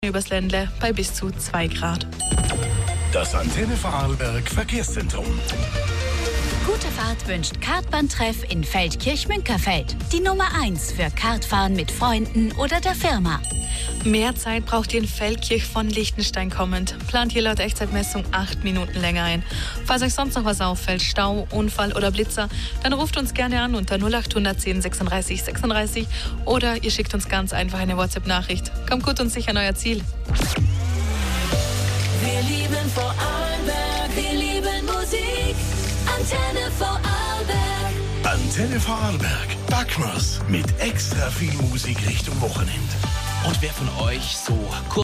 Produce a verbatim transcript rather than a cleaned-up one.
Übers Ländle bei bis zu zwei Grad. Das Antenne Vorarlberg Verkehrszentrum. Gute Fahrt wünscht Kartbahntreff in Feldkirch-Münkerfeld. Die Nummer eins für Kartfahren mit Freunden oder der Firma. Mehr Zeit braucht ihr in Feldkirch von Liechtenstein kommend. Plant ihr laut Echtzeitmessung acht Minuten länger ein. Falls euch sonst noch was auffällt, Stau, Unfall oder Blitzer, dann ruft uns gerne an unter null acht zehn sechsunddreißig sechsunddreißig oder ihr schickt uns ganz einfach eine WhatsApp-Nachricht. Kommt gut und sicher an euer Ziel. Wir lieben Vorarlberg, wir lieben Musik. Antenne Vorarlberg. Antenne Vorarlberg. Backmas mit extra viel Musik Richtung Wochenende. Und wer von euch so kurz